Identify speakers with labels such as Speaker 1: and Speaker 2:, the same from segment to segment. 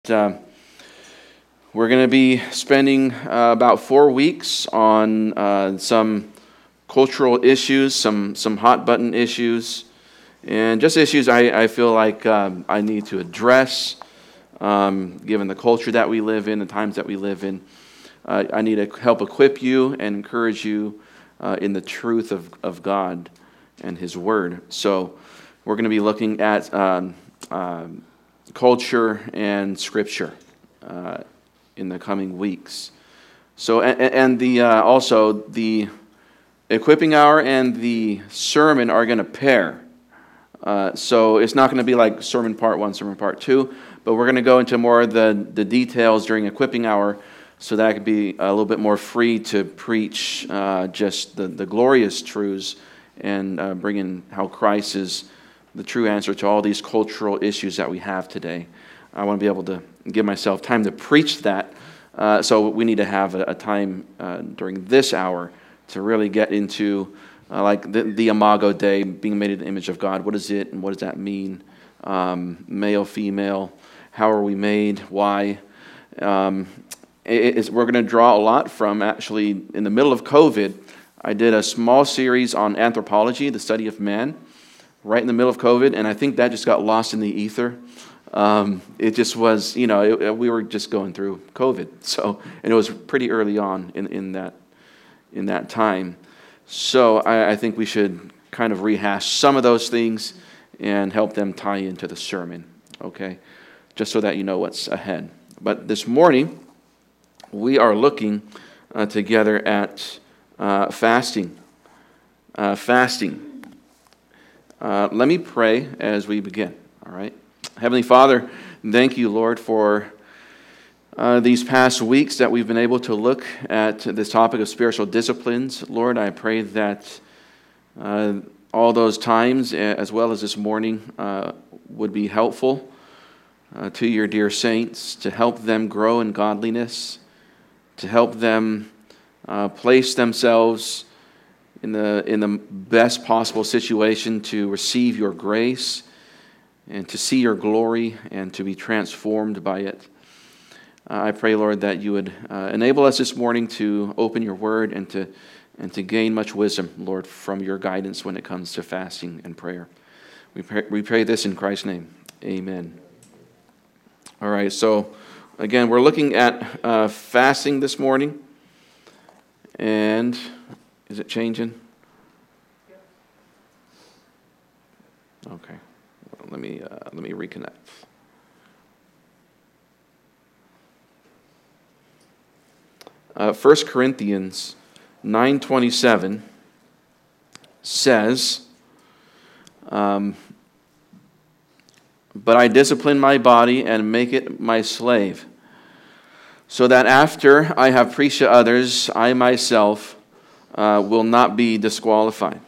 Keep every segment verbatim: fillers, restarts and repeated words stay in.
Speaker 1: Uh, we're going to be spending uh, about four weeks on uh, some cultural issues, some some hot button issues, and just issues I, I feel like um, I need to address, um, given the culture that we live in, the times that we live in. Uh, I need to help equip you and encourage you uh, in the truth of, of God and His Word. So we're going to be looking at um, um, culture and Scripture uh, in the coming weeks. So, and, and the uh, also the equipping hour and the sermon are going to pair. Uh, so it's not going to be like sermon part one, sermon part two, but we're going to go into more of the, the details during equipping hour, so that I could be a little bit more free to preach uh, just the, the glorious truths and uh, bring in how Christ is the true answer to all these cultural issues that we have today. I want to be able to give myself time to preach that, uh, so we need to have a, a time uh, during this hour to really get into uh, like the, the Imago Dei, being made in the image of God. What is it and what does that mean? Um, male, female, how are we made? Why? Um, it, it's, we're going to draw a lot from, actually, in the middle of COVID, I did a small series on anthropology, the study of man, right in the middle of COVID, and I think that just got lost in the ether. Um, it just was, you know, it, we were just going through COVID, so, and it was pretty early on in, in that in that time. So I, I think we should kind of rehash some of those things and help them tie into the sermon, okay? Just so that you know what's ahead. But this morning, we are looking uh, together at uh, fasting. Uh, fasting. Uh, let me pray as we begin, all right? Heavenly Father, thank you, Lord, for uh, these past weeks that we've been able to look at this topic of spiritual disciplines. Lord, I pray that uh, all those times, as well as this morning, uh, would be helpful uh, to your dear saints, to help them grow in godliness, to help them uh, place themselves in the in the best possible situation to receive your grace and to see your glory and to be transformed by it. Uh, I pray, Lord, that you would uh, enable us this morning to open your word and to and to gain much wisdom, Lord, from your guidance when it comes to fasting and prayer. We pray, we pray this in Christ's name. Amen. All right, so again, we're looking at uh, fasting this morning. And is it changing? Okay. Well, let me uh, let me reconnect. Uh, First Corinthians nine twenty-seven says, um, "But I discipline my body and make it my slave, so that after I have preached to others, I myself uh, will not be disqualified."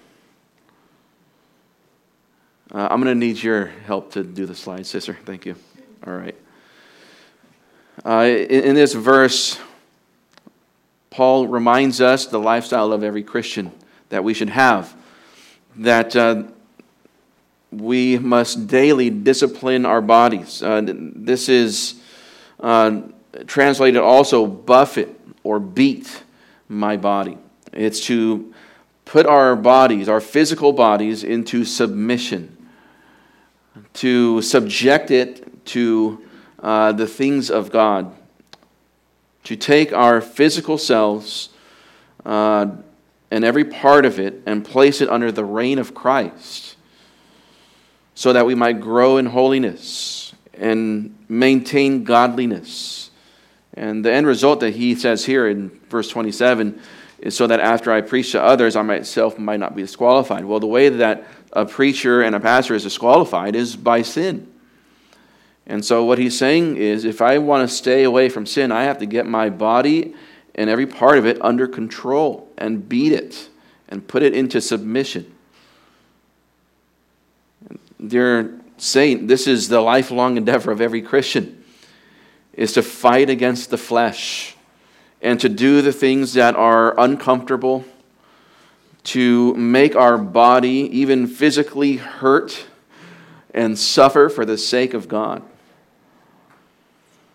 Speaker 1: Uh, I'm going to need your help to do the slide, sister. Thank you. All right. Uh, in, in this verse, Paul reminds us the lifestyle of every Christian that we should have, that uh, we must daily discipline our bodies. Uh, this is uh, translated also buffet or beat my body. It's to put our bodies, our physical bodies, into submission, to subject it to uh, the things of God, to take our physical selves uh, and every part of it and place it under the reign of Christ, so that we might grow in holiness and maintain godliness. And the end result that he says here in verse twenty-seven is so that after I preach to others, I myself might not be disqualified. Well, the way that a preacher and a pastor is disqualified is by sin. And so what he's saying is, if I want to stay away from sin, I have to get my body and every part of it under control and beat it and put it into submission. Dear saint, this is the lifelong endeavor of every Christian, is to fight against the flesh and to do the things that are uncomfortable, to make our body even physically hurt and suffer for the sake of God.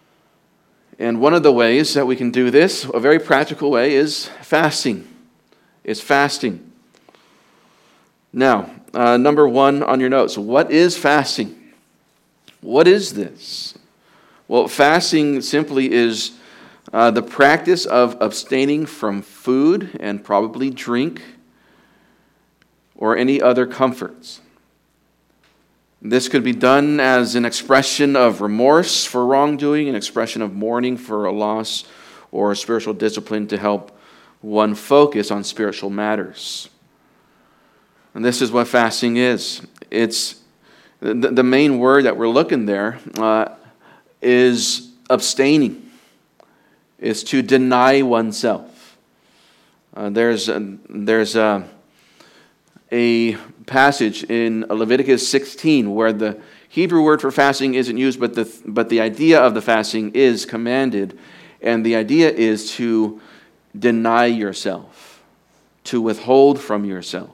Speaker 1: And one of the ways that we can do this, a very practical way, is fasting. It's fasting. Now, uh, number one on your notes, what is fasting? What is this? Well, fasting simply is uh, the practice of abstaining from food and probably drink or any other comforts. This could be done as an expression of remorse for wrongdoing, an expression of mourning for a loss, or spiritual discipline to help one focus on spiritual matters. And this is what fasting is. It's the, the main word that we're looking there uh, is abstaining. It's to deny oneself. Uh, there's a, there's a a passage in Leviticus sixteen where the Hebrew word for fasting isn't used, but the but the idea of the fasting is commanded, and the idea is to deny yourself, to withhold from yourself.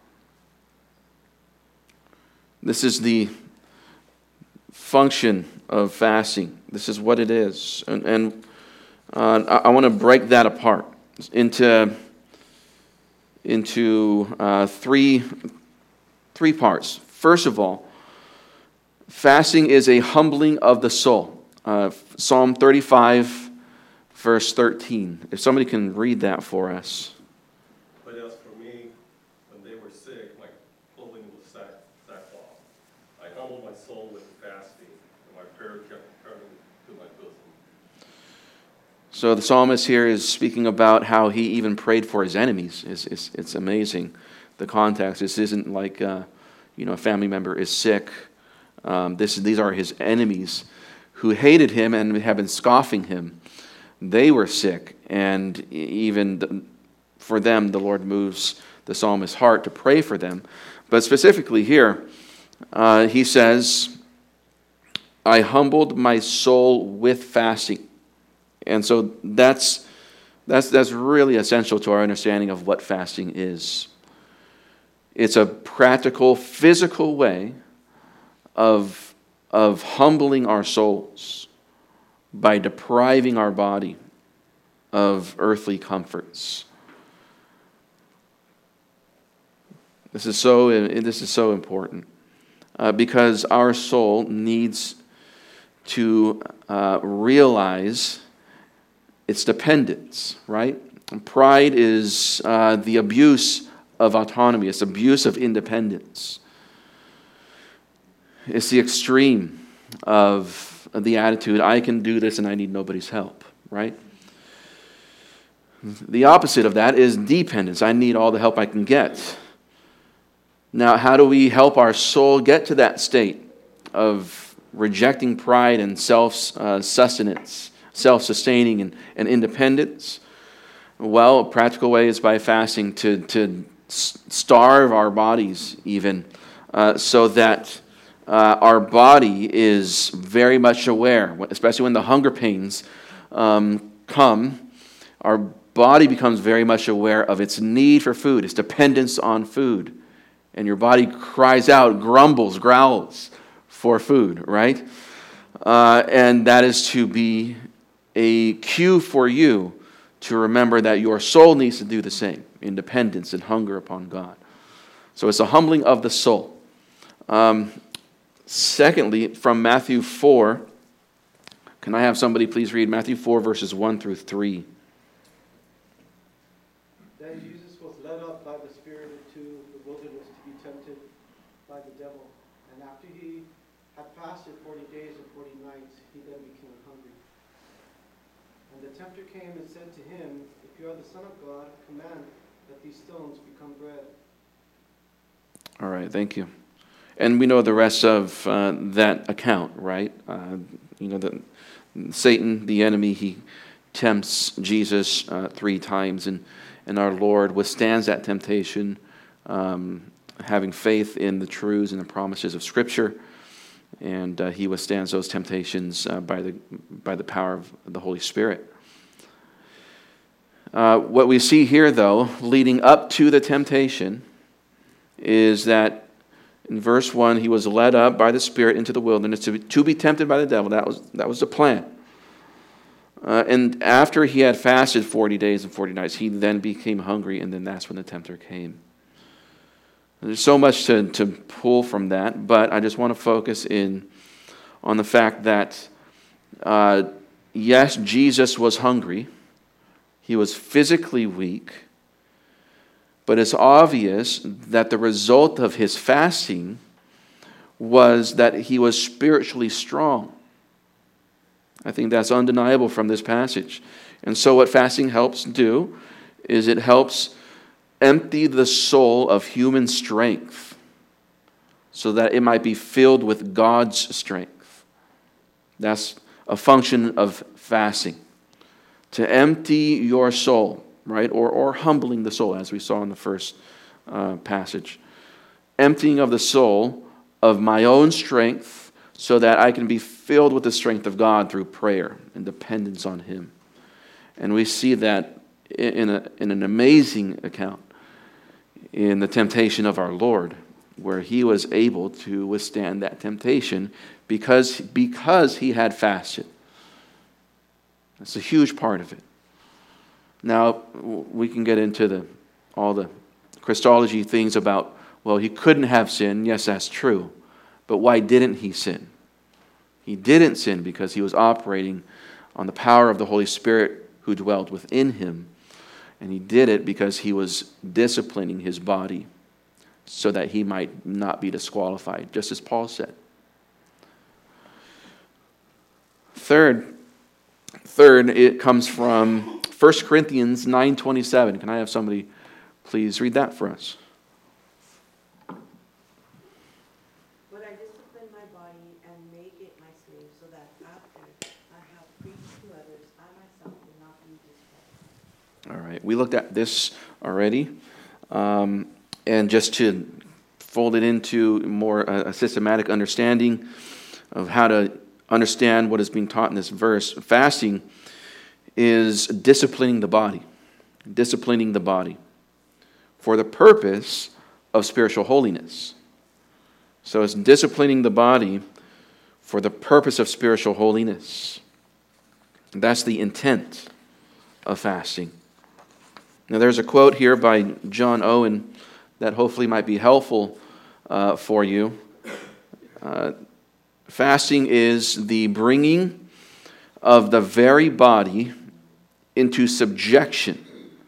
Speaker 1: This is the function of fasting. This is what it is, and, and uh, I, I want to break that apart into. into uh, three, three parts. First of all, fasting is a humbling of the soul. Uh, Psalm thirty-five, verse thirteen. If somebody can read that for us.
Speaker 2: But as for me, when they were sick, my clothing was sack, sackcloth. I humbled my soul with fasting, and my prayer kept returning to my bosom.
Speaker 1: So the psalmist here is speaking about how he even prayed for his enemies. It's, it's, it's amazing, the context. This isn't like, uh, you know, a family member is sick. Um, this, these are his enemies who hated him and have been scoffing him. They were sick, and even the, for them, the Lord moves the psalmist's heart to pray for them. But specifically here, uh, he says, I humbled my soul with fasting. And so that's that's that's really essential to our understanding of what fasting is. It's a practical, physical way of, of humbling our souls by depriving our body of earthly comforts. This is so this is so important uh, because our soul needs to uh, realize its dependence, right? And pride is uh, the abuse of autonomy. It's abuse of independence. It's the extreme of the attitude, I can do this and I need nobody's help, right? The opposite of that is dependence. I need all the help I can get. Now, how do we help our soul get to that state of rejecting pride and self-sustenance? Self-sustaining and, and independence? Well, a practical way is by fasting to, to starve our bodies even uh, so that uh, our body is very much aware, especially when the hunger pains um, come, our body becomes very much aware of its need for food, its dependence on food. And your body cries out, grumbles, growls for food, right? Uh, and that is to be a cue for you to remember that your soul needs to do the same, in dependence and hunger upon God. So it's a humbling of the soul. Um, secondly, from Matthew four, can I have somebody please read Matthew four, verses one through three?
Speaker 3: Then Jesus was led up by the Spirit into the wilderness to be tempted by the devil. And after he had fasted forty days and forty nights, he then became hungry. And the tempter came and said to him, If you are the Son of God, command that these stones become bread.
Speaker 1: All right, thank you. And we know the rest of uh, that account, right? Uh, you know, the, Satan, the enemy, he tempts Jesus uh, three times, and, and our Lord withstands that temptation, um, having faith in the truths and the promises of Scripture. And uh, he withstands those temptations uh, by the by the power of the Holy Spirit. Uh, what we see here, though, leading up to the temptation, is that in verse one, he was led up by the Spirit into the wilderness to be, to be tempted by the devil. That was that was the plan. Uh, and after he had fasted forty days and forty nights, he then became hungry, and then that's when the tempter came. There's so much to, to pull from that, but I just want to focus in on the fact that, uh, yes, Jesus was hungry. He was physically weak. But it's obvious that the result of his fasting was that he was spiritually strong. I think that's undeniable from this passage. And so what fasting helps do is it helps empty the soul of human strength so that it might be filled with God's strength. That's a function of fasting. To empty your soul, right? Or, or humbling the soul, as we saw in the first uh, passage. Emptying of the soul of my own strength so that I can be filled with the strength of God through prayer and dependence on Him. And we see that in, a, in an amazing account in the temptation of our Lord, where He was able to withstand that temptation because, because He had fasted. That's a huge part of it. Now, we can get into the all the Christology things about, well, He couldn't have sinned. Yes, that's true. But why didn't He sin? He didn't sin because He was operating on the power of the Holy Spirit who dwelt within Him. And He did it because He was disciplining His body so that He might not be disqualified, just as Paul said. Third, third, it comes from First Corinthians nine twenty-seven. Can I have somebody please read that for us?
Speaker 4: But I discipline my body and make it my slave, so that after I have preached to others, I myself will not be destroyed.
Speaker 1: All right, we looked at this already. Um, and just to fold it into more uh, a systematic understanding of how to understand what is being taught in this verse, fasting is disciplining the body. Disciplining the body for the purpose of spiritual holiness. So it's disciplining the body for the purpose of spiritual holiness. That's the intent of fasting. Now there's a quote here by John Owen that hopefully might be helpful uh, for you. Uh, fasting is the bringing of the very body into subjection.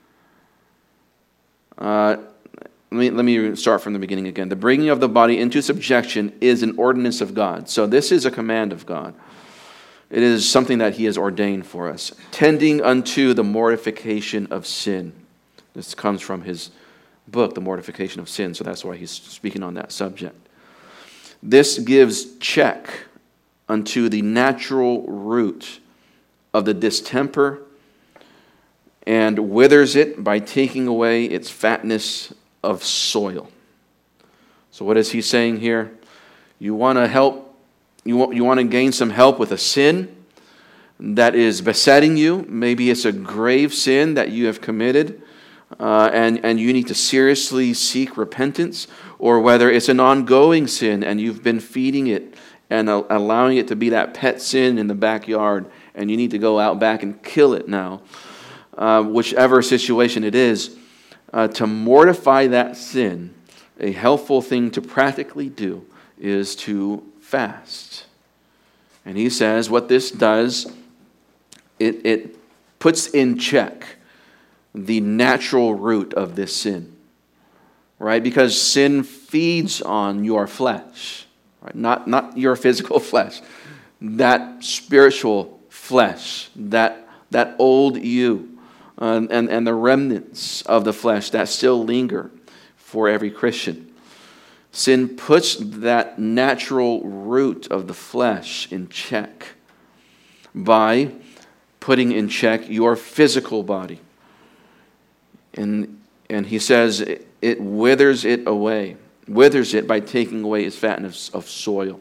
Speaker 1: Uh, let me, let me start from the beginning again. The bringing of the body into subjection is an ordinance of God. So this is a command of God. It is something that He has ordained for us. Tending unto the mortification of sin. This comes from his book, The Mortification of Sin. So that's why he's speaking on that subject. This gives check unto the natural root of the distemper and withers it by taking away its fatness of soil. So what is he saying here? You want to help, you want, you want to gain some help with a sin that is besetting you. Maybe it's a grave sin that you have committed, uh, and, and you need to seriously seek repentance, or whether it's an ongoing sin and you've been feeding it and uh, allowing it to be that pet sin in the backyard, and you need to go out back and kill it now. Uh, whichever situation it is, uh, to mortify that sin, a helpful thing to practically do is to fast. And he says what this does, it, it puts in check the natural root of this sin, right? Because sin feeds on your flesh, right? Not, not your physical flesh, that spiritual flesh, that, that old you. Uh, and, and the remnants of the flesh that still linger for every Christian. Sin puts that natural root of the flesh in check by putting in check your physical body. And, and he says it, it withers it away, withers it by taking away its fatness of soil.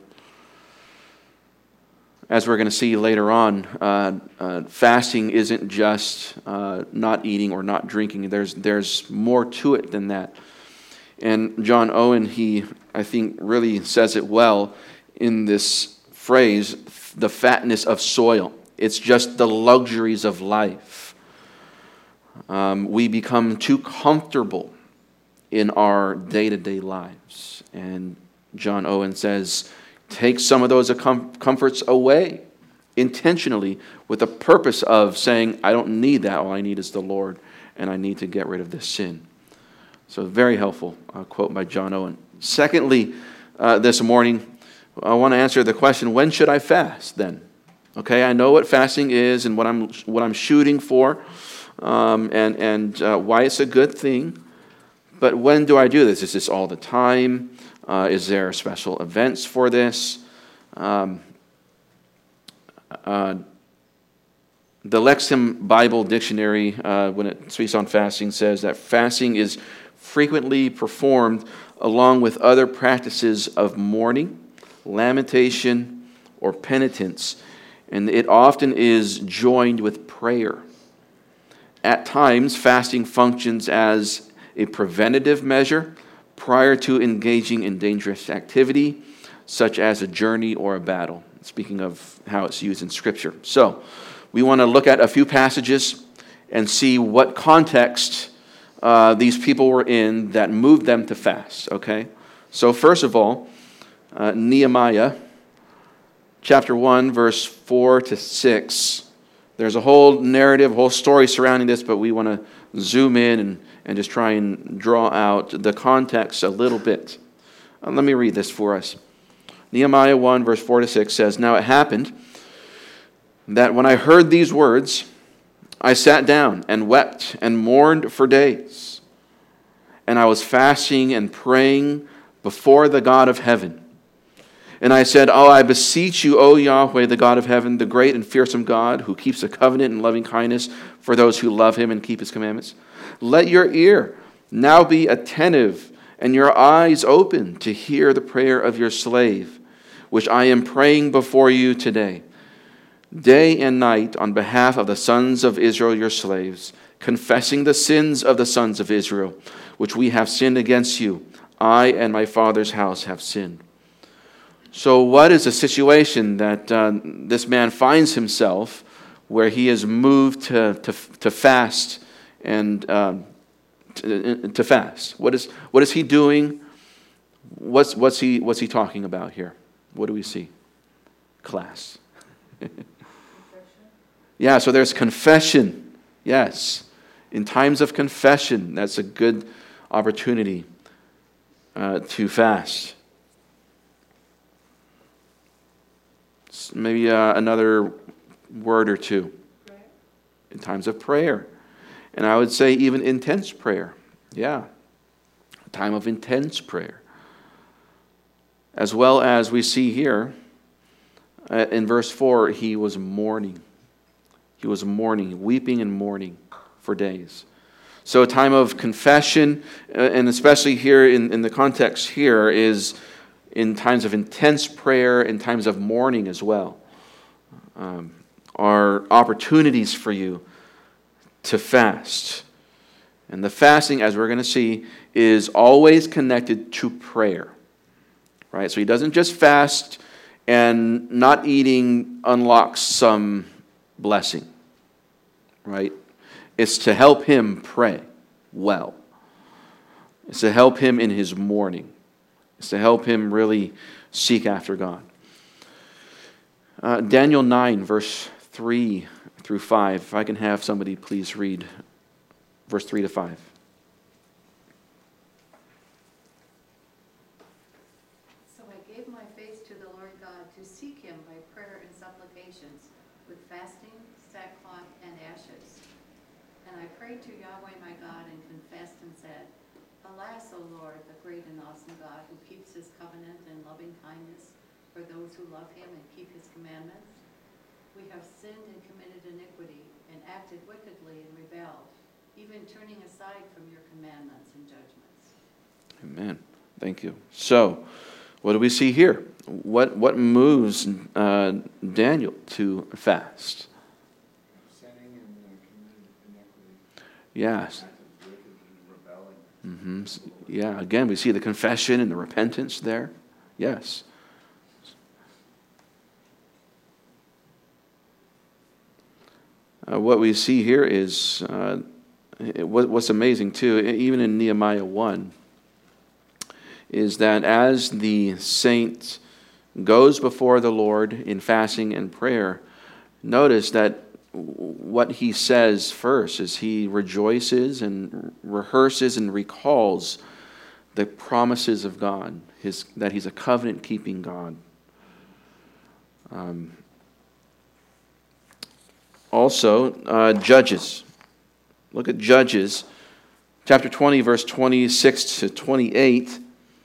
Speaker 1: As we're going to see later on, uh, uh, fasting isn't just uh, not eating or not drinking. There's there's more to it than that. And John Owen, he, I think, really says it well in this phrase, the fatness of soil. It's just the luxuries of life. Um, we become too comfortable in our day-to-day lives. And John Owen says, take some of those com- comforts away intentionally with the purpose of saying, I don't need that. All I need is the Lord, and I need to get rid of this sin. So very helpful uh, quote by John Owen. Secondly, uh, this morning, I want to answer the question, when should I fast then? Okay, I know what fasting is and what I'm what I'm shooting for, um, and, and uh, why it's a good thing. But when do I do this? Is this all the time? Uh, is there special events for this? Um, uh, the Lexham Bible Dictionary, uh, when it speaks on fasting, says that fasting is frequently performed along with other practices of mourning, lamentation, or penitence, and it often is joined with prayer. At times, fasting functions as a preventative measure prior to engaging in dangerous activity, such as a journey or a battle. Speaking of how it's used in Scripture. So, we want to look at a few passages and see what context uh, these people were in that moved them to fast, okay? So, first of all, uh, Nehemiah, chapter one, verse four to six. There's a whole narrative, a whole story surrounding this, but we want to zoom in and, and just try and draw out the context a little bit. Uh, let me read this for us. Nehemiah one, verse four to six says, Now it happened that when I heard these words, I sat down and wept and mourned for days. And I was fasting and praying before the God of heaven. And I said, Oh, I beseech you, O Yahweh, the God of heaven, the great and fearsome God, who keeps a covenant and loving kindness for those who love him and keep his commandments. Let your ear now be attentive and your eyes open to hear the prayer of your slave, which I am praying before you today, day and night, on behalf of the sons of Israel, your slaves, confessing the sins of the sons of Israel, which we have sinned against you. I and my father's house have sinned. So what is the situation that uh, this man finds himself where he is moved to, to, to fast and um, to, to fast? What is, what is he doing? What's, what's, he, what's he talking about here? What do we see? Class. Yeah, so there's confession. Yes. In times of confession, that's a good opportunity uh, to fast. Maybe uh, another word or two. Prayer. In times of prayer. And I would say even intense prayer. Yeah. A time of intense prayer. As well as we see here, uh, in verse four, he was mourning. He was mourning, weeping and mourning for days. So a time of confession, uh, and especially here in, in the context here, is in times of intense prayer, in times of mourning as well, um, are opportunities for you to fast. And the fasting, as we're going to see, is always connected to prayer. Right? So he doesn't just fast and not eating unlocks some blessing. Right? It's to help him pray well. It's to help him in his mourning. It's to help him really seek after God. Uh, Daniel nine, verse three through five. If I can have somebody please read verse three to five.
Speaker 5: So I gave my face to the Lord God to seek him by prayer and supplications, with fasting, sackcloth, and ashes. And I prayed to Yahweh my God and confessed and said, Alas, O Lord, the great and awesome God, who keeps his covenant and loving kindness for those who love him and keep his commandments. We have sinned and committed iniquity and acted wickedly and rebelled, even turning aside from your commandments and judgments.
Speaker 1: Amen. Thank you. So, what do we see here? What what moves uh, Daniel to fast?
Speaker 6: Sinning and uh, committed iniquity.
Speaker 1: Yes.
Speaker 6: Acted wicked and rebelling.
Speaker 1: Mm-hmm. Yeah, again, we see the confession and the repentance there. Yes. uh, what we see here is uh, it, what, what's amazing too, even in Nehemiah one, is that as the saint goes before the Lord in fasting and prayer, notice that what he says first is he rejoices and rehearses and recalls the promises of God, his, that he's a covenant-keeping God. Um, also, uh, Judges. Look at Judges, chapter twenty, verse twenty-six to twenty-eight.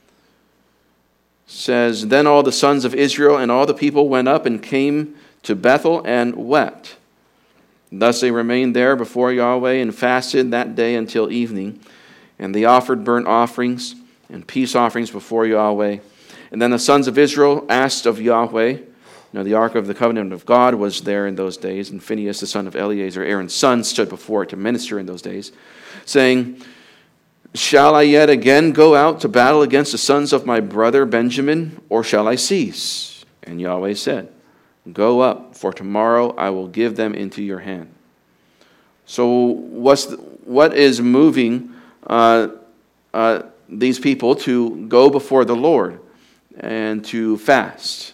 Speaker 1: Says, "Then all the sons of Israel and all the people went up and came to Bethel and wept. Thus they remained there before Yahweh and fasted that day until evening. And they offered burnt offerings and peace offerings before Yahweh. And then the sons of Israel asked of Yahweh." Now the ark of the covenant of God was there in those days, and Phinehas, the son of Eleazar, Aaron's son, stood before it to minister in those days, saying, "Shall I yet again go out to battle against the sons of my brother Benjamin, or shall I cease?" And Yahweh said, "Go up, for tomorrow I will give them into your hand." So what's the, what is moving uh, uh, these people to go before the Lord and to fast?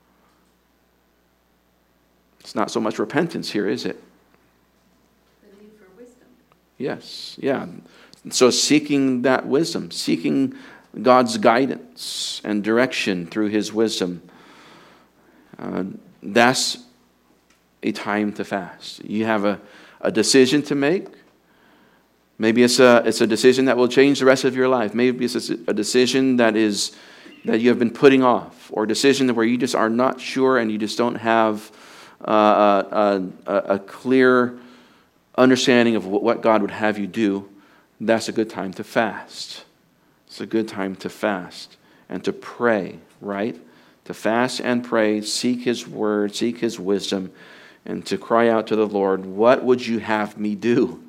Speaker 1: It's not so much repentance here, is it?
Speaker 5: The need for wisdom.
Speaker 1: Yes, yeah. So seeking that wisdom, seeking God's guidance and direction through His wisdom, uh, that's a time to fast. You have a, a decision to make. Maybe it's a it's a decision that will change the rest of your life. Maybe it's a decision that is that you have been putting off, or a decision where you just are not sure and you just don't have uh, a, a, a clear understanding of what God would have you do. That's a good time to fast. It's a good time to fast and to pray, right? To fast and pray, seek His word, seek His wisdom, and to cry out to the Lord, "What would you have me do?"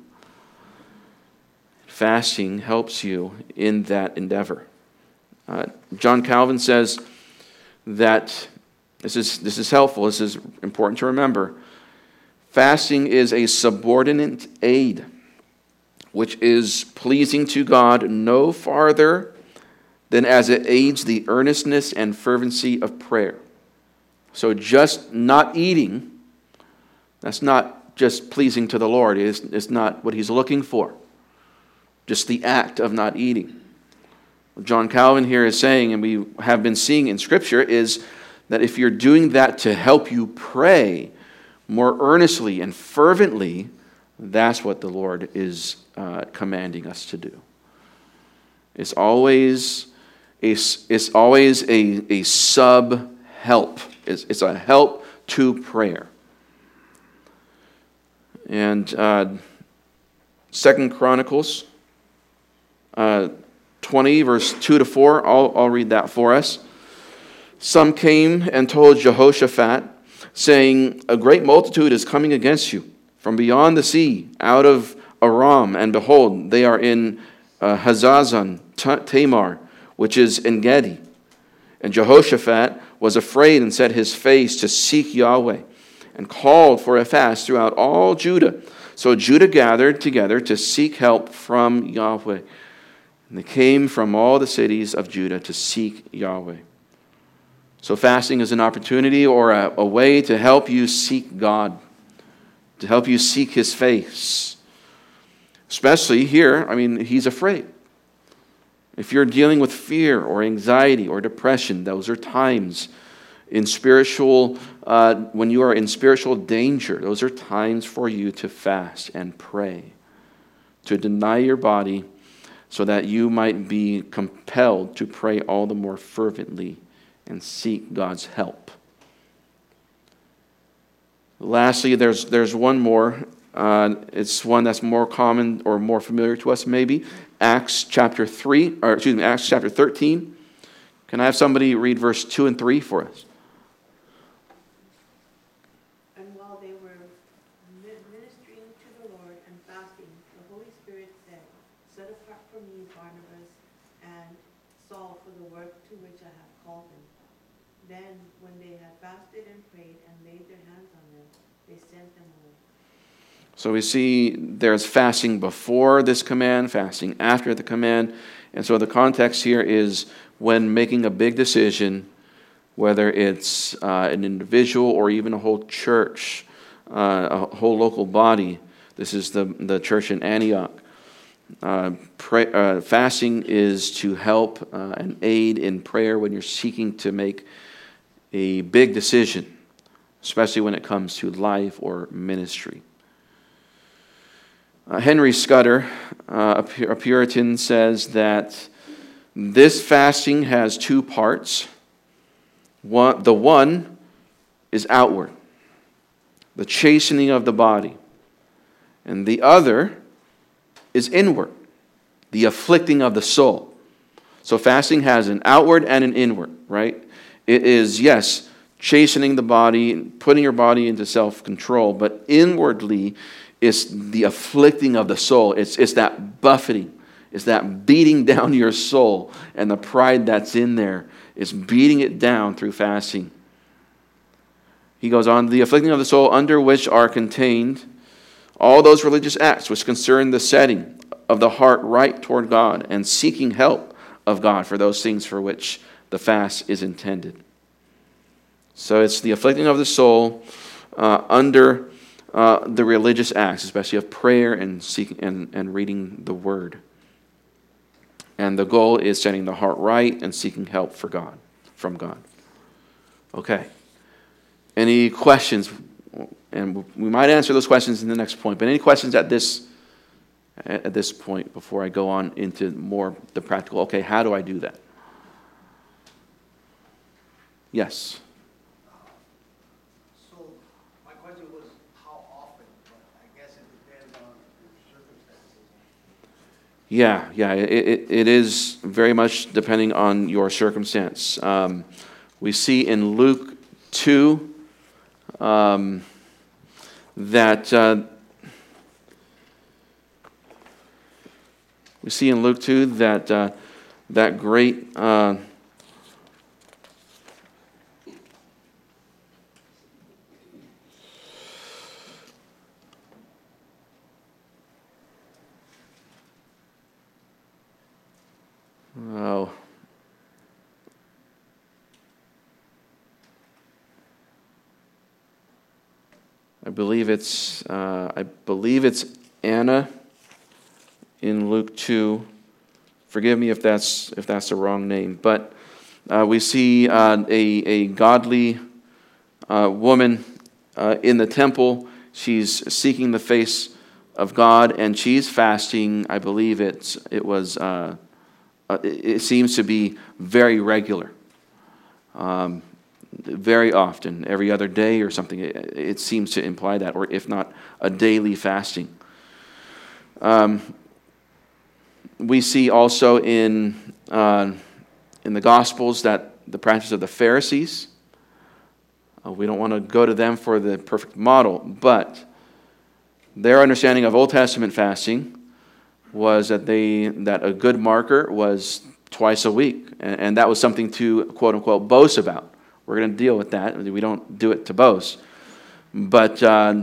Speaker 1: Fasting helps you in that endeavor. Uh, John Calvin says that this is this is helpful. This is important to remember. Fasting is a subordinate aid, which is pleasing to God no farther than as it aids the earnestness and fervency of prayer. So just not eating, that's not just pleasing to the Lord. It's, it's not what He's looking for. Just the act of not eating. What John Calvin here is saying, and we have been seeing in Scripture, is that if you're doing that to help you pray more earnestly and fervently, that's what the Lord is uh, commanding us to do. It's always a, it's always a, a sub-help. It's, it's a help to prayer. And uh, Second Chronicles uh, twenty, verse two to four, I'll, I'll read that for us. "Some came and told Jehoshaphat, saying, 'A great multitude is coming against you from beyond the sea, out of Aram, and behold, they are in uh, Hazazon Tamar, which is En Gedi.' And Jehoshaphat was afraid and set his face to seek Yahweh, and called for a fast throughout all Judah. So Judah gathered together to seek help from Yahweh. And they came from all the cities of Judah to seek Yahweh." So fasting is an opportunity or a, a way to help you seek God, to help you seek His face. Especially here, I mean, He's afraid. If you're dealing with fear or anxiety or depression, those are times in spiritual, uh, when you are in spiritual danger, those are times for you to fast and pray, to deny your body so that you might be compelled to pray all the more fervently and seek God's help. Lastly, there's there's one more. Uh, it's one that's more common or more familiar to us, maybe. Acts chapter three, or excuse me, Acts chapter thirteen. Can I have somebody read verse two and three for us?
Speaker 4: And while they were mi- ministering to the Lord and fasting, the Holy Spirit said, "Set apart for me Barnabas and Saul for the work to which I have called them." Then, when they had fasted and prayed and laid their hands on them, they sent them away.
Speaker 1: So we see there's fasting before this command, fasting after the command. And so the context here is when making a big decision, whether it's uh, an individual or even a whole church, uh, a whole local body. This is the, the church in Antioch. Uh, pray, uh, fasting is to help uh, and aid in prayer when you're seeking to make a big decision, especially when it comes to life or ministry. Uh, Henry Scudder, uh, a Puritan, says that this fasting has two parts. One, the one is outward, the chastening of the body, and the other is inward, the afflicting of the soul. So fasting has an outward and an inward, right? It is, yes, chastening the body, putting your body into self-control, but inwardly it's the afflicting of the soul. It's, it's that buffeting. It's that beating down your soul, and the pride that's in there is beating it down through fasting. He goes on, the afflicting of the soul, under which are contained all those religious acts which concern the setting of the heart right toward God and seeking help of God for those things for which the fast is intended. So it's the afflicting of the soul uh, under uh, the religious acts, especially of prayer and seeking and, and reading the Word. And the goal is setting the heart right and seeking help for God, from God. Okay. Any questions? And we might answer those questions in the next point. But any questions at this at this point before I go on into more the practical? Okay, how do I do that? Yes.
Speaker 7: So my question was how often, but I guess it depends on your circumstances.
Speaker 1: Yeah, yeah, it, it, it is very much depending on your circumstance. Um, we see in Luke two um, that uh, we see in Luke two that uh, that great uh, oh. I believe it's uh, I believe it's Anna in Luke two. Forgive me if that's if that's the wrong name, but uh, we see uh, a a godly uh, woman uh, in the temple. She's seeking the face of God, and she's fasting. I believe it's it was uh, uh, it, it seems to be very regular. Um, Very often, every other day or something, it, it seems to imply that, or if not, a daily fasting. Um, we see also in uh, in the Gospels that the practice of the Pharisees, uh, we don't want to go to them for the perfect model, but their understanding of Old Testament fasting was that they that a good marker was twice a week, and, and that was something to quote unquote boast about. We're going to deal with that. We don't do it to boast. But uh,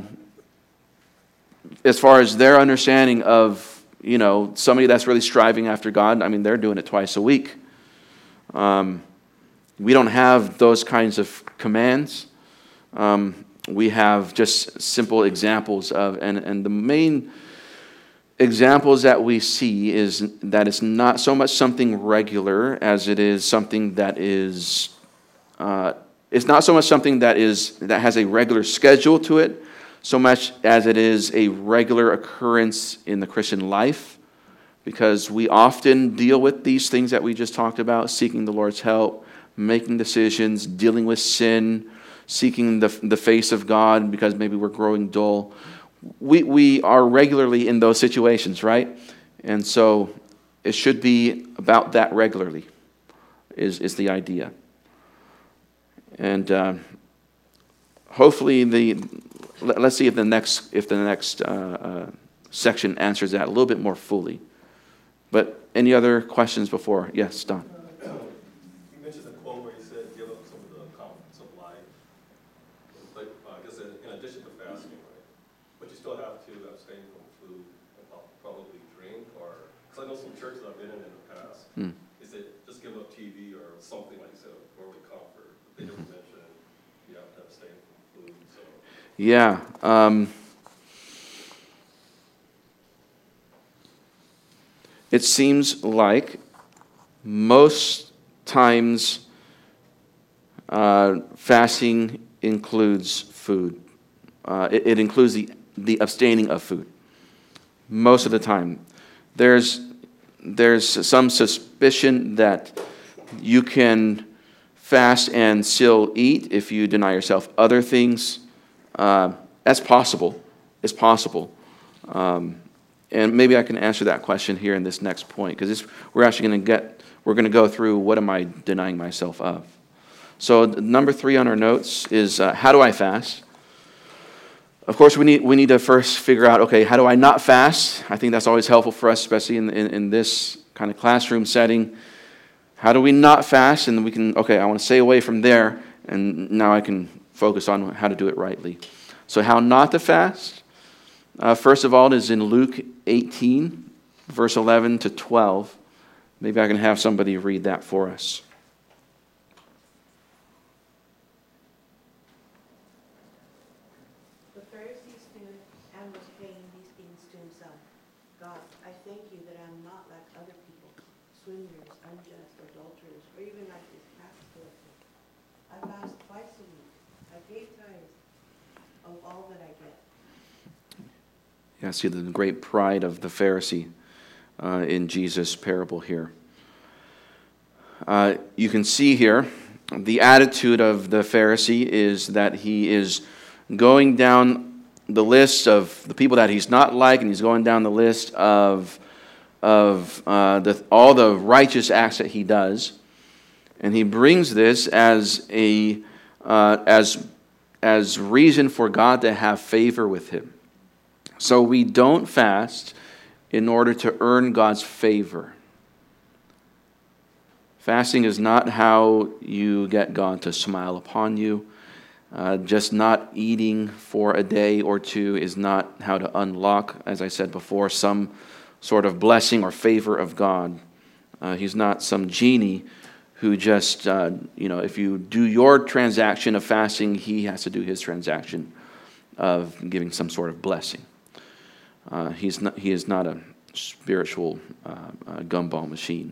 Speaker 1: as far as their understanding of, you know, somebody that's really striving after God, I mean, they're doing it twice a week. Um, we don't have those kinds of commands. Um, we have just simple examples of, and, and the main examples that we see is that it's not so much something regular as it is something that is Uh, it's not so much something that is that has a regular schedule to it, so much as it is a regular occurrence in the Christian life, because we often deal with these things that we just talked about, seeking the Lord's help, making decisions, dealing with sin, seeking the, the face of God because maybe we're growing dull. We, we are regularly in those situations, right? And so it should be about that regularly is, is the idea. And uh, hopefully, the let's see if the next if the next uh, uh, section answers that a little bit more fully. But any other questions before? Yes, Don.
Speaker 2: You mentioned a quote where you said, "Give up some of the comforts of life." But uh, I guess in addition to fasting, right? But you still still have to abstain from food and prob- probably drink, or, because I know some churches I've been in in the past,
Speaker 1: Hmm.
Speaker 2: they say, just give up T V or something like you said, worldly comfort. But they never mention you have to abstain from food, so.
Speaker 1: Yeah. Um, it seems like most times uh, fasting includes food. Uh, it, it includes the, the abstaining of food. Most of the time. There's, there's some suspicion that you can fast and still eat if you deny yourself other things. Uh, that's possible. It's possible. Um, and maybe I can answer that question here in this next point, because we're actually going to get, we're going to go through what am I denying myself of. So number three on our notes is uh, how do I fast? Of course, we need we need to first figure out, okay, how do I not fast? I think that's always helpful for us, especially in, in, in this kind of classroom setting. How do we not fast? And we can, okay, I want to stay away from there, and now I can focus on how to do it rightly. So how not to fast? Uh, first of all, it is in Luke eighteen, verse eleven to twelve. Maybe I can have somebody read that for us.
Speaker 4: The Pharisee stood and was saying these things to himself. God, I thank you that I am not like other people, swindlers, unjust, adulterers, or even like this tax collector. I fast twice a week. I pay tithes of all that I get.
Speaker 1: Yeah, see the great pride of the Pharisee uh, in Jesus' parable here. Uh, you can see here the attitude of the Pharisee is that he is going down the list of the people that he's not like, and he's going down the list of of uh, the, all the righteous acts that he does, and he brings this as a uh, as as reason for God to have favor with him. So we don't fast in order to earn God's favor. Fasting is not how you get God to smile upon you. Uh, just not eating for a day or two is not how to unlock, as I said before, some sort of blessing or favor of God. Uh, he's not some genie who just, uh, you know, if you do your transaction of fasting, he has to do his transaction of giving some sort of blessing. Uh, he's not, he is not a spiritual uh, uh, gumball machine.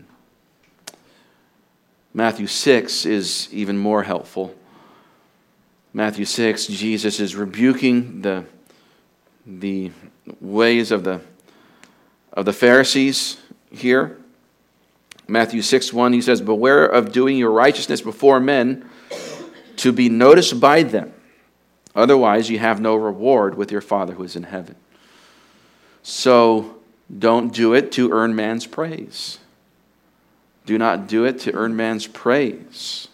Speaker 1: Matthew six is even more helpful. Matthew six, Jesus is rebuking the, the ways of the, of the Pharisees here. Matthew six one, he says, "Beware of doing your righteousness before men to be noticed by them. Otherwise you have no reward with your Father who is in heaven." So don't do it to earn man's praise. Do not do it to earn man's praise.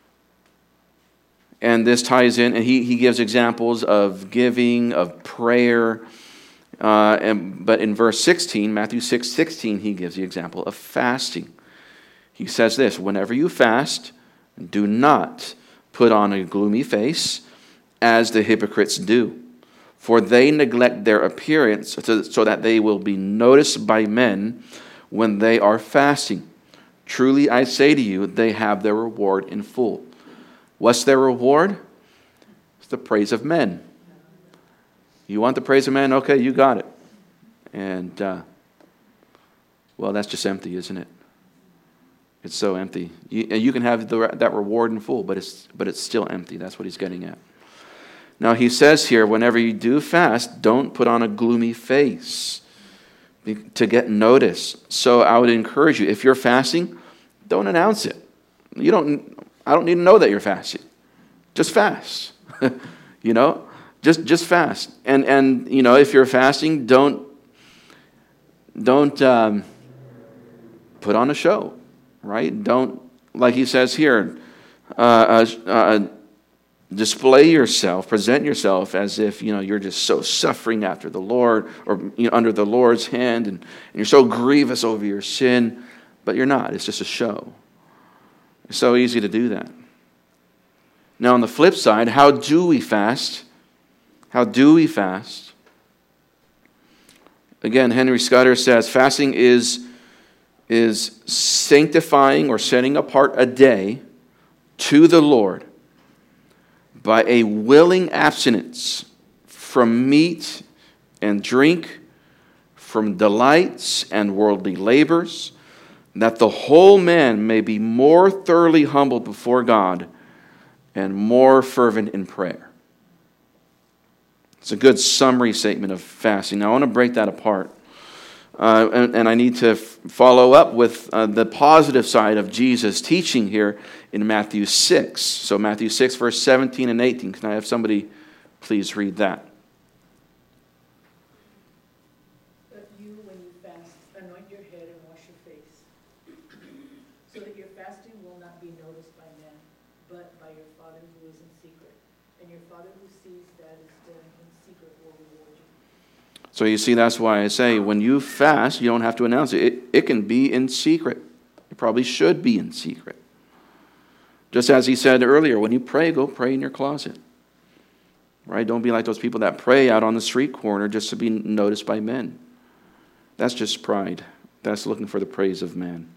Speaker 1: And this ties in, and he, he gives examples of giving, of prayer. Uh, and, but in verse sixteen, Matthew six sixteen, he gives the example of fasting. He says this, "Whenever you fast, do not put on a gloomy face, as the hypocrites do. For they neglect their appearance so that they will be noticed by men when they are fasting. Truly I say to you, they have their reward in full." What's their reward? It's the praise of men. You want the praise of men? Okay, you got it. And, uh, well, that's just empty, isn't it? It's so empty. You, and you can have the, that reward in full, but it's, but it's still empty. That's what he's getting at. Now, he says here, whenever you do fast, don't put on a gloomy face to get noticed. So I would encourage you, if you're fasting, don't announce it. You don't. I don't need to know that you're fasting. Just fast. you know, just just fast. And and you know, if you're fasting, don't don't um, put on a show, right? Don't, like he says here, uh, uh, uh, display yourself, present yourself as if, you know, you're just so suffering after the Lord, or, you know, under the Lord's hand, and, and you're so grievous over your sin, but you're not. It's just a show. It's so easy to do that. Now, on the flip side, how do we fast? How do we fast? Again, Henry Scudder says, fasting is, is sanctifying or setting apart a day to the Lord by a willing abstinence from meat and drink, from delights and worldly labors, that the whole man may be more thoroughly humbled before God and more fervent in prayer. It's a good summary statement of fasting. Now, I want to break that apart. Uh, and, and I need to f- follow up with uh, the positive side of Jesus' teaching here in Matthew six. So Matthew six, verse seventeen and eighteen. Can I have somebody please read that?
Speaker 8: But you, when you fast, anoint your head and wash your face, so that your fasting will not be noticed by men, but by your Father who is in secret. And your Father who sees that is done in secret will reward you.
Speaker 1: So you see, that's why I say when you fast, you don't have to announce it. It, it can be in secret. It probably should be in secret. Just as he said earlier, when you pray, go pray in your closet. Right? Don't be like those people that pray out on the street corner just to be noticed by men. That's just pride. That's looking for the praise of man.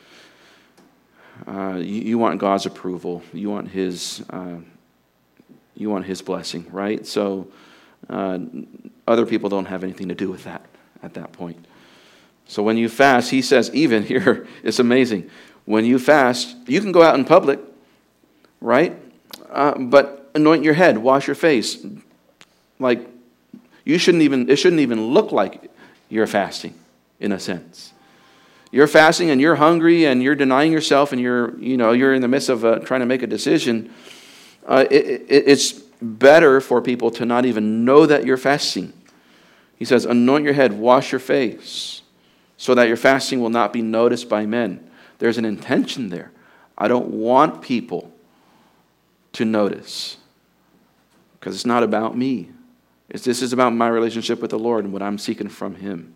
Speaker 1: Uh, you, you want God's approval. You want His. Uh, you want His blessing, right? So. Uh, other people don't have anything to do with that at that point. So when you fast, he says, even here, it's amazing. When you fast, you can go out in public, right? Uh, but anoint your head, wash your face. Like, you shouldn't even, it shouldn't even look like you're fasting, in a sense. You're fasting and you're hungry and you're denying yourself and you're, you know, you're in the midst of uh, trying to make a decision. Uh, it, it, it's better for people to not even know that you're fasting. He says, anoint your head, wash your face, so that your fasting will not be noticed by men. There's an intention there. I don't want people to notice, because it's not about me. It's, this is about my relationship with the Lord and what I'm seeking from Him.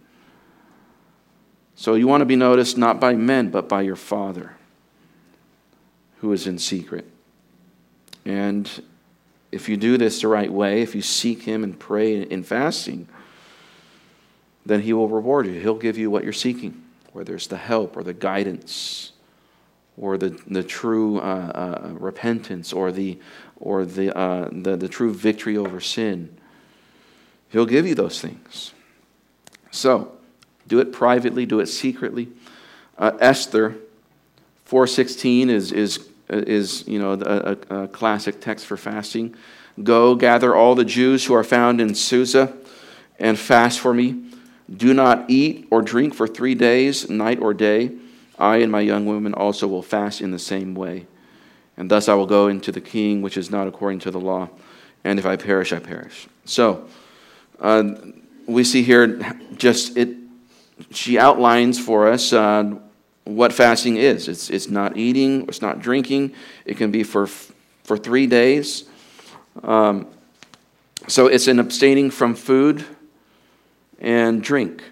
Speaker 1: So you want to be noticed not by men, but by your Father, who is in secret. And if you do this the right way, if you seek Him and pray in fasting, then He will reward you. He'll give you what you're seeking, whether it's the help or the guidance or the the true uh, uh, repentance or the or the, uh, the the true victory over sin. He'll give you those things. So, do it privately, do it secretly. Uh, Esther four sixteen is is. is, you know, a, a, a classic text for fasting. Go, gather all the Jews who are found in Susa and fast for me. Do not eat or drink for three days, night or day. I and my young women also will fast in the same way. And thus I will go into the king, which is not according to the law. And if I perish, I perish. So, uh, we see here just it, she outlines for us uh, what fasting is. It's it's not eating, it's not drinking. It can be for for three days. Um, so it's an abstaining from food and drink.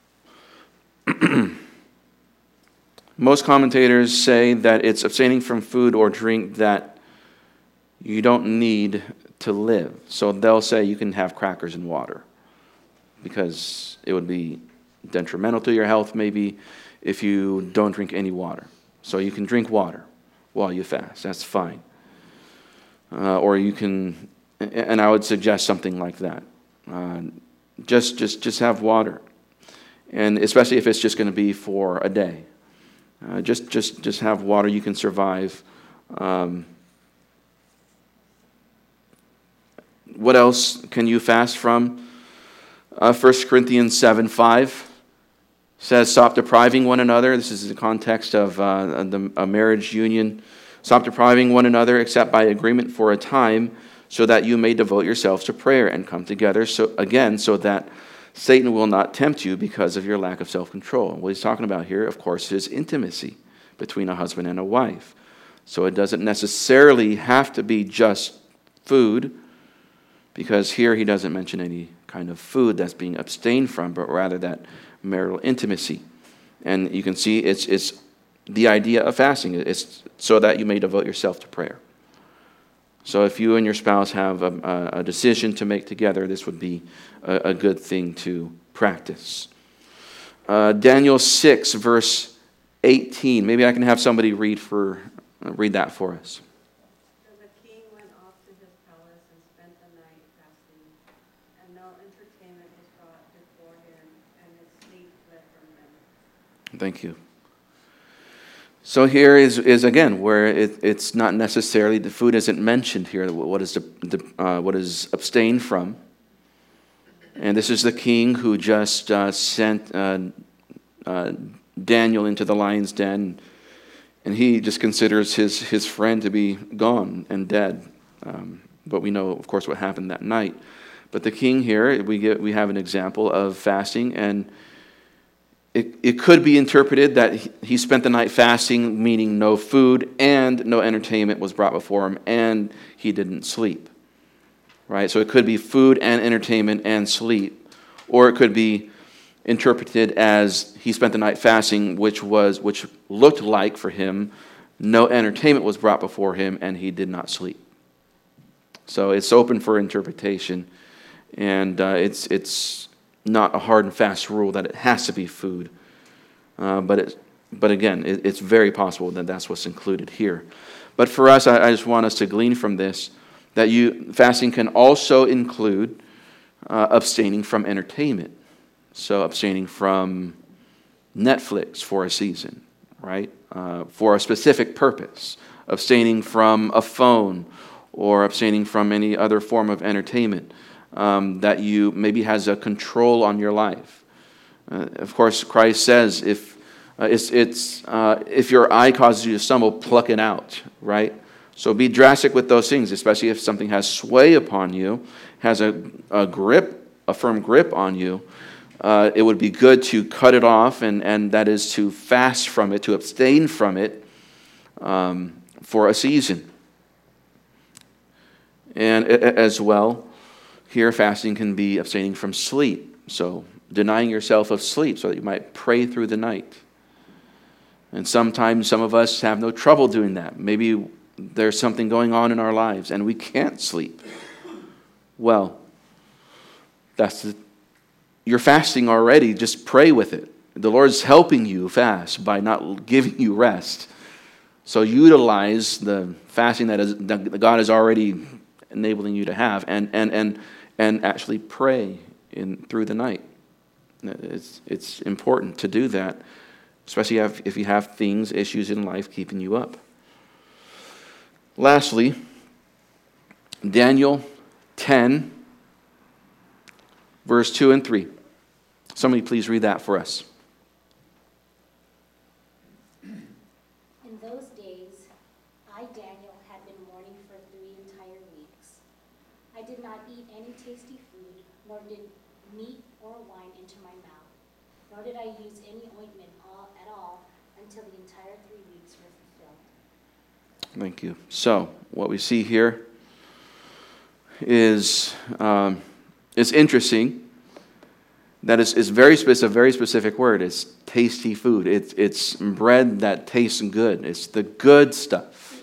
Speaker 1: Most commentators say that it's abstaining from food or drink that you don't need to live. So they'll say you can have crackers and water because it would be detrimental to your health maybe if you don't drink any water. So you can drink water while you fast. That's fine. Uh, or you can, and I would suggest something like that. Uh, just, just, just have water, and especially if it's just going to be for a day. Uh, just, just, just have water. You can survive. Um, what else can you fast from? Uh, First Corinthians seven five. Says, stop depriving one another. This is the context of uh, the, a marriage union. Stop depriving one another except by agreement for a time, so that you may devote yourselves to prayer and come together so again, so that Satan will not tempt you because of your lack of self-control. And what he's talking about here, of course, is intimacy between a husband and a wife. So it doesn't necessarily have to be just food, because here he doesn't mention any kind of food that's being abstained from, but rather that marital intimacy. And you can see it's it's the idea of fasting. It's so that you may devote yourself to prayer. So if you and your spouse have a, a decision to make together, this would be a, a good thing to practice. uh, Daniel six, verse eighteen. Maybe I can have somebody read for uh, read that for us.
Speaker 4: So the king went off to his palace and spent the night fasting, and no entertainment was brought before him, and his sleep fled from him.
Speaker 1: Thank you. So here is, is again, where it, it's not necessarily, the food isn't mentioned here, what is, the, the, uh, what is abstained from. And this is the king who just uh, sent uh, uh, Daniel into the lion's den, and he just considers his, his friend to be gone and dead. Um, but we know, of course, what happened that night. But the king here, we get we have an example of fasting, and It, it could be interpreted that he spent the night fasting, meaning no food and no entertainment was brought before him, and he didn't sleep. Right? So it could be food and entertainment and sleep. Or it could be interpreted as he spent the night fasting, which was which looked like for him no entertainment was brought before him and he did not sleep. So it's open for interpretation, and uh, it's it's not a hard and fast rule that it has to be food. Uh, but it, but again, it, it's very possible that that's what's included here. But for us, I, I just want us to glean from this that you fasting can also include uh, abstaining from entertainment. So abstaining from Netflix for a season, right? Uh, for a specific purpose. Abstaining from a phone, or abstaining from any other form of entertainment Um, that you maybe has a control on your life. Uh, of course, Christ says if uh, it's it's uh, if your eye causes you to stumble, pluck it out. Right. So be drastic with those things, especially if something has sway upon you, has a, a grip, a firm grip on you. Uh, it would be good to cut it off, and and that is to fast from it, to abstain from it um, for a season. And as well, here, fasting can be abstaining from sleep. So, denying yourself of sleep so that you might pray through the night. And sometimes some of us have no trouble doing that. Maybe there's something going on in our lives and we can't sleep. Well, that's the, you're fasting already. Just pray with it. The Lord's helping you fast by not giving you rest. So, utilize the fasting that, is, that God is already enabling you to have, and and and and actually pray in through the night. It's it's important to do that, especially if, if you have things, issues in life keeping you up. Lastly, Daniel ten, verse two and three. Somebody please read that for us.
Speaker 9: In those days, I, Daniel, had been mourning for three entire weeks. I did not eat any tasty food, nor did meat or wine enter my mouth, nor did I use any ointment all, at all until the entire three weeks were fulfilled.
Speaker 1: Thank you. So, what we see here is um, it's interesting. That is, is very it's a very specific word. It's tasty food. It's it's bread that tastes good. It's the good stuff.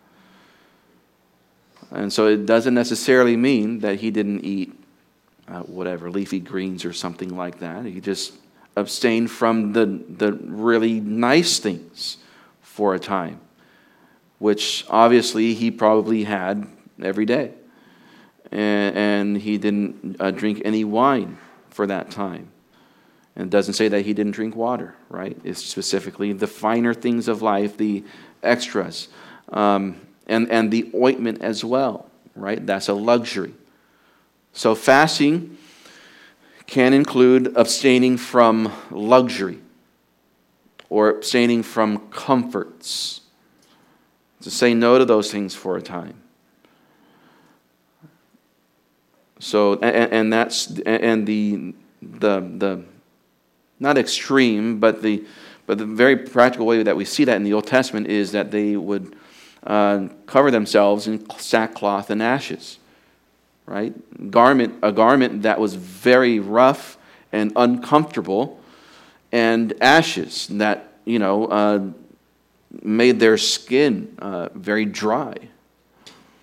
Speaker 1: And so it doesn't necessarily mean that he didn't eat uh, whatever leafy greens or something like that. He just abstained from the the really nice things for a time, which obviously he probably had every day, and, and he didn't uh, drink any wine for that time. And it doesn't say that he didn't drink water, right? It's specifically the finer things of life, the extras, um, and, and the ointment as well, right? That's a luxury. So fasting can include abstaining from luxury or abstaining from comforts. To say no to those things for a time. So, and, and that's, and the, the, the, not extreme, but the, but the very practical way that we see that in the Old Testament is that they would uh, cover themselves in sackcloth and ashes, right? Garment, a garment that was very rough and uncomfortable, and ashes that, you know, uh, made their skin uh, very dry.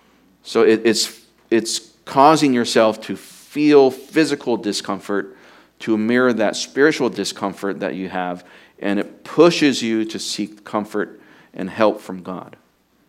Speaker 1: So it, it's it's causing yourself to feel physical discomfort to mirror that spiritual discomfort that you have, and it pushes you to seek comfort and help from God.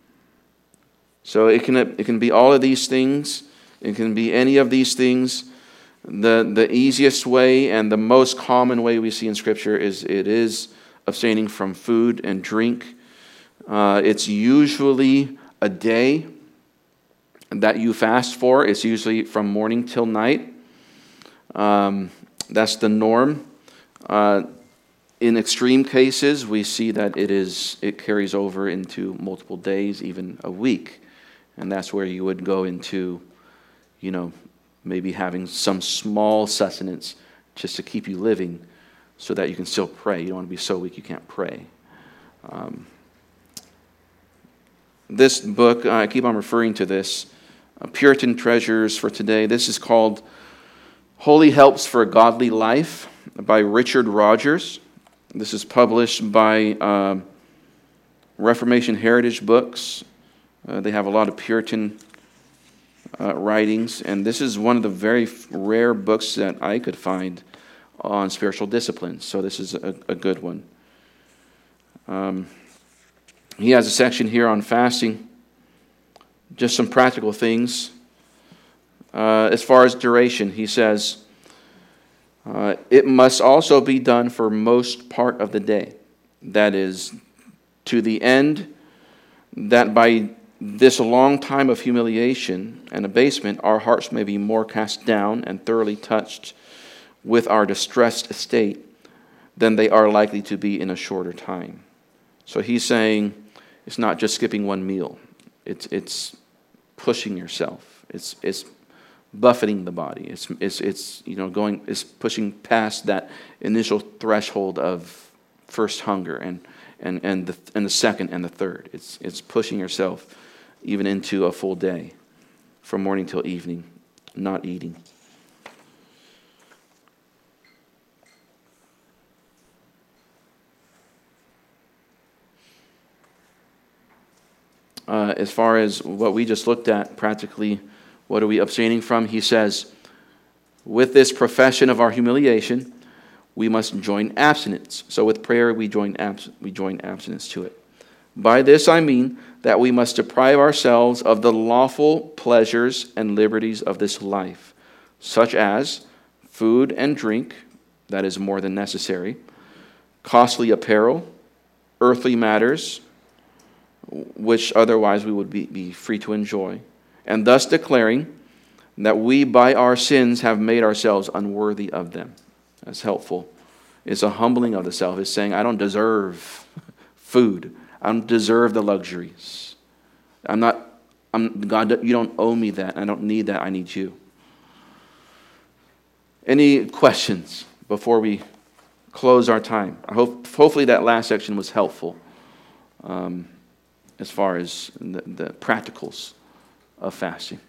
Speaker 1: So it can, it can be all of these things. It can be any of these things. The, the easiest way and the most common way we see in Scripture is it is abstaining from food and drink. Uh, it's usually a day that you fast for. It's usually from morning till night. Um, that's the norm. Uh, in extreme cases, we see that it is it carries over into multiple days, even a week. And that's where you would go into, you know, maybe having some small sustenance just to keep you living so that you can still pray. You don't want to be so weak you can't pray. Um, this book, I keep on referring to this, uh, Puritan Treasures for Today. This is called Holy Helps for a Godly Life by Richard Rogers. This is published by uh, Reformation Heritage Books. Uh, they have a lot of Puritan uh, writings, and this is one of the very rare books that I could find on spiritual disciplines, so this is a, a good one. Um, he has a section here on fasting, just some practical things. Uh, as far as duration, he says, uh, it must also be done for most part of the day. That is, to the end that by this long time of humiliation and abasement, our hearts may be more cast down and thoroughly touched with our distressed estate than they are likely to be in a shorter time. So he's saying it's not just skipping one meal. It's it's pushing yourself. It's it's buffeting the body. It's it's it's you know going it's pushing past that initial threshold of first hunger and and and the and the second and the third. It's it's pushing yourself even into a full day, from morning till evening, not eating. Uh, as far as what we just looked at, practically, what are we abstaining from? He says, with this profession of our humiliation, we must join abstinence. So with prayer, we join abs- we join abstinence to it. By this I mean that we must deprive ourselves of the lawful pleasures and liberties of this life, such as food and drink, that is more than necessary, costly apparel, earthly matters, which otherwise we would be, be free to enjoy, and thus declaring that we by our sins have made ourselves unworthy of them. That's helpful. It's a humbling of the self. It's saying, I don't deserve food. I don't deserve the luxuries. I'm not, I'm, God, you don't owe me that. I don't need that. I need you. Any questions before we close our time? I hope, hopefully that last section was helpful um, as far as the, the practicals of fasting.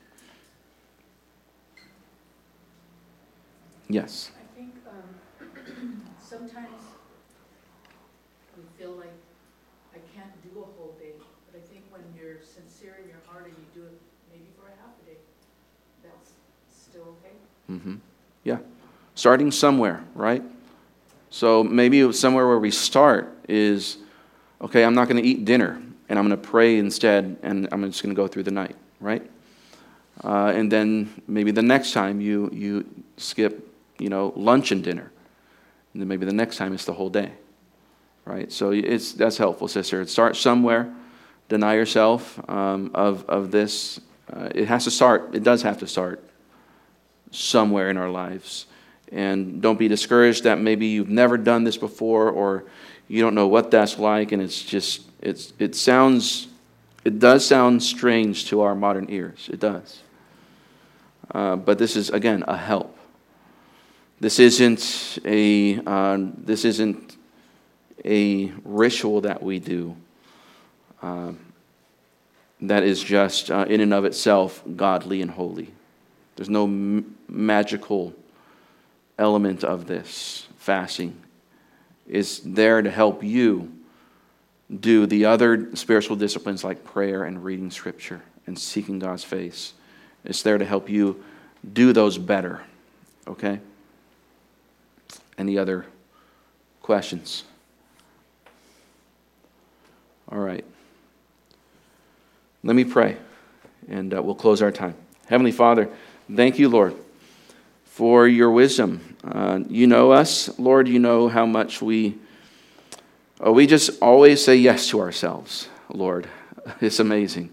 Speaker 1: Yes.
Speaker 8: I think um, sometimes we feel like I can't do a whole day, but I think when you're sincere in your heart and you do it maybe for a half a day, that's still okay.
Speaker 1: Mm-hmm. Yeah. Starting somewhere, right? So maybe somewhere where we start is, okay, I'm not going to eat dinner, and I'm going to pray instead, and I'm just going to go through the night, right? Uh, and then maybe the next time you you skip, you know, lunch and dinner. And then maybe the next time it's the whole day, right? So it's that's helpful, sister. Start somewhere. Deny yourself um, of, of this. Uh, it has to start, it does have to start somewhere in our lives. And don't be discouraged that maybe you've never done this before or you don't know what that's like, and it's just, it's it sounds, it does sound strange to our modern ears. It does. Uh, but this is, again, a help. This isn't a uh, this isn't a ritual that we do uh, that is just uh, in and of itself godly and holy. There's no m- magical element of this fasting. It's there to help you do the other spiritual disciplines like prayer and reading Scripture and seeking God's face. It's there to help you do those better. Okay? any other questions? All right. Let me pray, and uh, we'll close our time. Heavenly Father, thank you, Lord, for your wisdom. Uh, you know us, Lord. You know how much we, oh, we just always say yes to ourselves, Lord. It's amazing.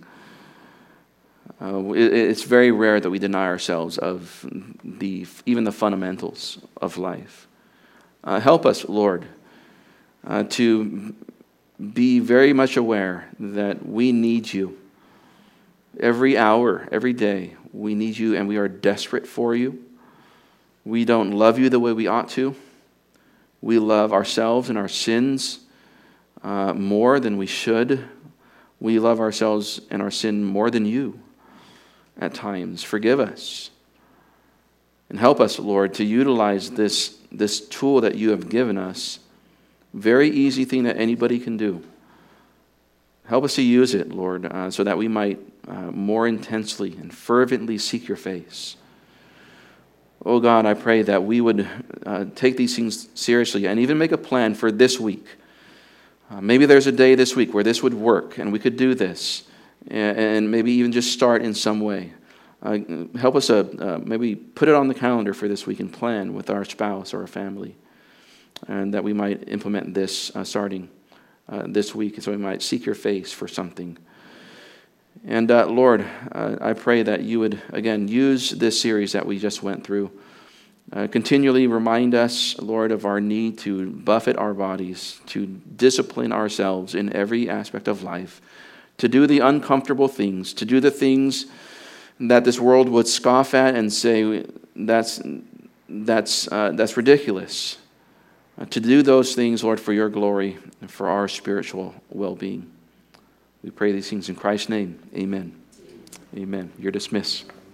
Speaker 1: Uh, it, it's very rare that we deny ourselves of the even the fundamentals of life. Uh, help us, Lord, uh, to be very much aware that we need you. Every hour, every day, we need you, and we are desperate for you. We don't love you the way we ought to. We love ourselves and our sins uh, more than we should. We love ourselves and our sin more than you at times. Forgive us. And help us, Lord, to utilize this, this tool that you have given us. Very easy thing that anybody can do. Help us to use it, Lord, uh, so that we might uh, more intensely and fervently seek your face. Oh God, I pray that we would uh, take these things seriously and even make a plan for this week. Uh, maybe there's a day this week where this would work and we could do this, and, and maybe even just start in some way. Uh, help us uh, uh, maybe put it on the calendar for this week and plan with our spouse or our family, and that we might implement this uh, starting uh, this week, so we might seek your face for something. And uh, Lord, uh, I pray that you would, again, use this series that we just went through. Uh, continually remind us, Lord, of our need to buffet our bodies, to discipline ourselves in every aspect of life, to do the uncomfortable things, to do the things that this world would scoff at and say, that's, that's, uh, that's ridiculous. Uh, to do those things, Lord, for your glory and for our spiritual well-being. We pray these things in Christ's name. Amen. Amen. You're dismissed.